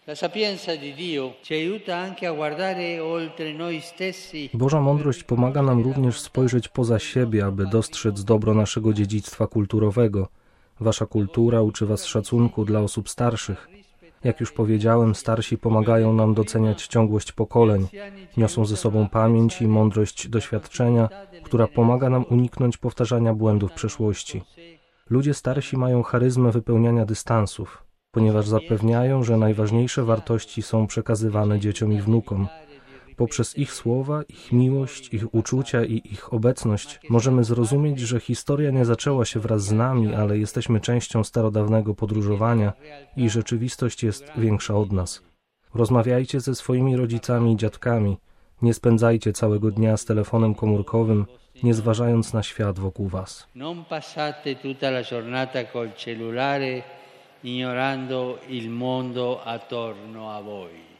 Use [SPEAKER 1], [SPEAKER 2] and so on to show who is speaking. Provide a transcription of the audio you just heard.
[SPEAKER 1] Boża mądrość pomaga nam również spojrzeć poza siebie, aby dostrzec dobro naszego dziedzictwa kulturowego. Wasza kultura uczy was szacunku dla osób starszych. Jak już powiedziałem, starsi pomagają nam doceniać ciągłość pokoleń. Niosą ze sobą pamięć i mądrość doświadczenia, która pomaga nam uniknąć powtarzania błędów przeszłości. Ludzie starsi mają charyzmę wypełniania dystansów, ponieważ zapewniają, że najważniejsze wartości są przekazywane dzieciom i wnukom. Poprzez ich słowa, ich miłość, ich uczucia i ich obecność możemy zrozumieć, że historia nie zaczęła się wraz z nami, ale jesteśmy częścią starodawnego podróżowania i rzeczywistość jest większa od nas. Rozmawiajcie ze swoimi rodzicami i dziadkami. Nie spędzajcie całego dnia z telefonem komórkowym, nie zważając na świat wokół was.
[SPEAKER 2] Non passate tutta la giornata col cellulare ignorando il mondo attorno a voi.